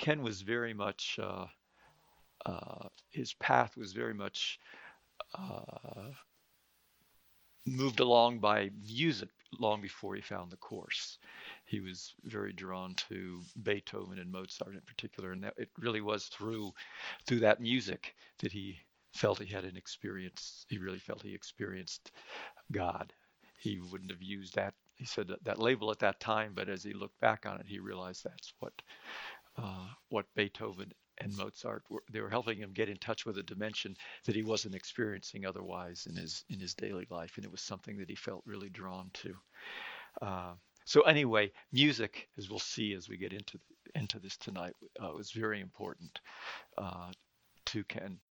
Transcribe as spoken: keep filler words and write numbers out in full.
Ken was very much uh, uh, his path was very much uh, moved along by music long before he found the course. He was very drawn to Beethoven and Mozart in particular, and that it really was through through that music that he felt he had an experience. He really felt he experienced God. He wouldn't have used that. He said that, that label at that time, but as he looked back on it, he realized that's what uh, what Beethoven and Mozart were. They were helping him get in touch with a dimension that he wasn't experiencing otherwise in his in his daily life, and it was something that he felt really drawn to. Uh, so anyway, music, as we'll see as we get into into this tonight, uh, was very important uh, to Ken.